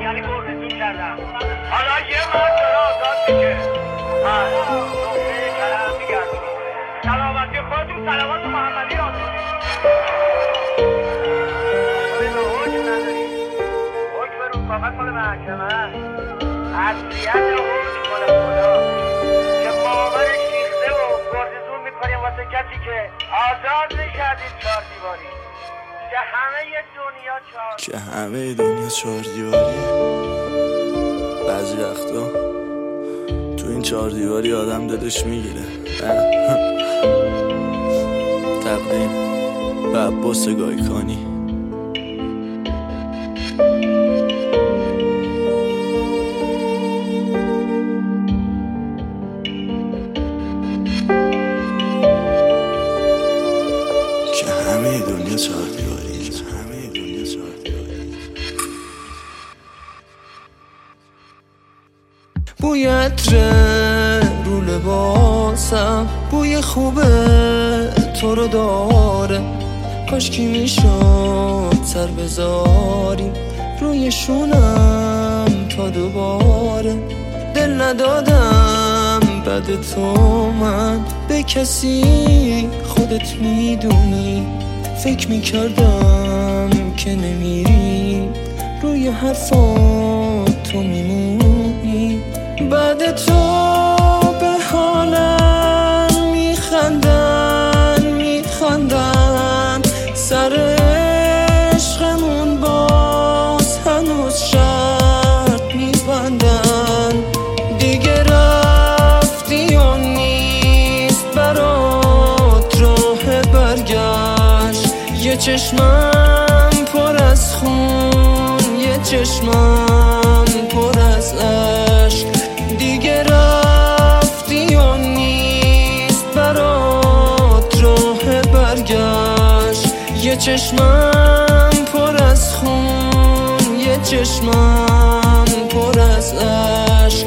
یعنی گردزون کردم. حالا یه مرد داره آزاد میشه. نقطه کلم میگردیم. سلامتی خودتون، سلامات محمدی آزاد. حکم نداری. حکم رو کاغذ مال محکمه. اصلیت حکم مال خدا که مامر شیخته و گردزون میکنیم واسه کسی که آزاد نشدیم 4 دیواری. که همه دنیا 4 دیواریه. بعضی وقتا تو این 4 دیواری آدم دلش میگیره. تقدیم به عباس گایکانی. که همه دنیا 4 دیواری. بوی عطر رو لباسم، بوی خوبه تو رو داره. کاش کی میشد سر بذاری روی شونم تا دوباره. دل ندادم بعد تو من به کسی، خودت میدونی. فکر میکردم که نمیری، روی حرفات تو میمونی. بعد تو به حالم میخندن سر عشقمون باز هنوز شرط میبندن. دیگه رفتی و نیست برات راه برگشت. یه چشمم پر از خون، یه چشمم پر از عشق. دیگه رفتی و نیست برات راه برگشت. یه چشمم پر از خون، یه چشمم پر از عشق.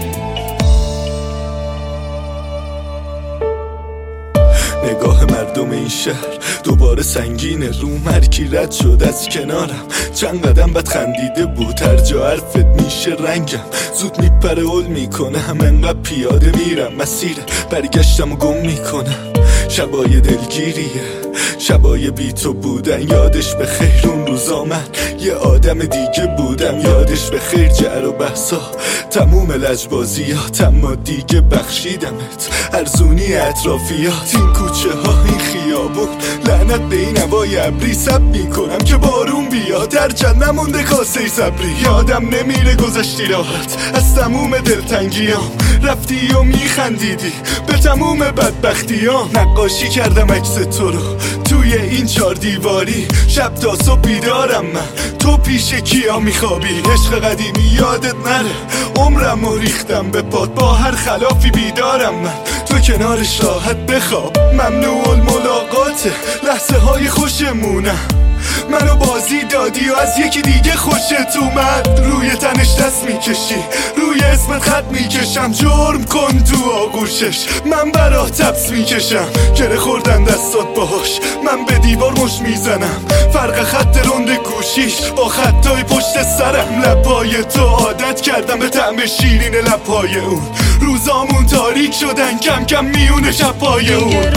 نگاه مردم این شهر دوباره سنگینه رو. مرکی رد شد از کنارم، چند قدم بد خندیده بود. هر جا حرفت میشه رنگم زود میپره، اول میکنم. انقدر پیاده میرم مسیر برگشتم و گم میکنم. شبای دلگیریه، شبای بی تو بودن. یادش به خیر اون روزا من یه آدم دیگه بودم. یادش به خیر جر و بحثا، تموم لجبازیات. اما دیگه بخشیدمت، ارزونی اطرافیات. این کوچه ها، این خیابون، لعنت به این هوای ابری. سب میکنم که بارون بیاد، هرچند نمونده کاسه صبری. یادم نمیره گذشتی راحت از تموم دلتنگیام. رفتی و میخندیدی به تموم بدبختیام. نقاشی کردم عکس تو رو توی این 4 دیواری. شب تا صبح بیدارم من، تو پیش کیا میخوابی. عشق قدیمی یادت نره، عمرم ریختم به پات. با هر خلافی بیدارم من، تو کنارش راحت بخواب. ممنوع الملاقاته، لحظه های خوشمونم. منو بازی دادی و از یکی دیگه خوشت اومد. روی تنش دست میکشی، روی اسمت خط میکشم. جرم کن تو آغوشش، من برات حبس میکشم. گره خوردن دستات باهاش، من به دیوار مش میزنم. فرق خط رند گوشیش با خطای پشت سرم. لبای تو عادت کردم به طعم شیرین لبای اون. روزامون تاریک شدن کم کم میونه شبای اون. دیگه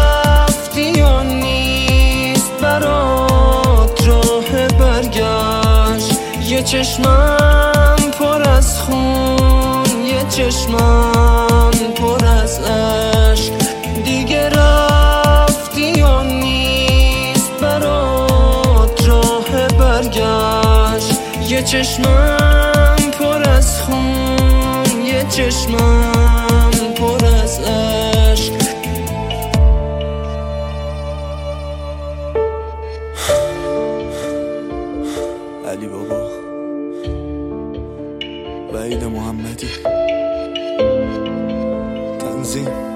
رفتی و نیست برات راه برگشت. یه چشمم پر از خون، یه چشمم پر از عشق. دیگه رفتی و نیست برات راه برگشت. یه چشمم پر از خون، یه چشمم پر از عشق. علی بابا، وحید محمدی، تنظیم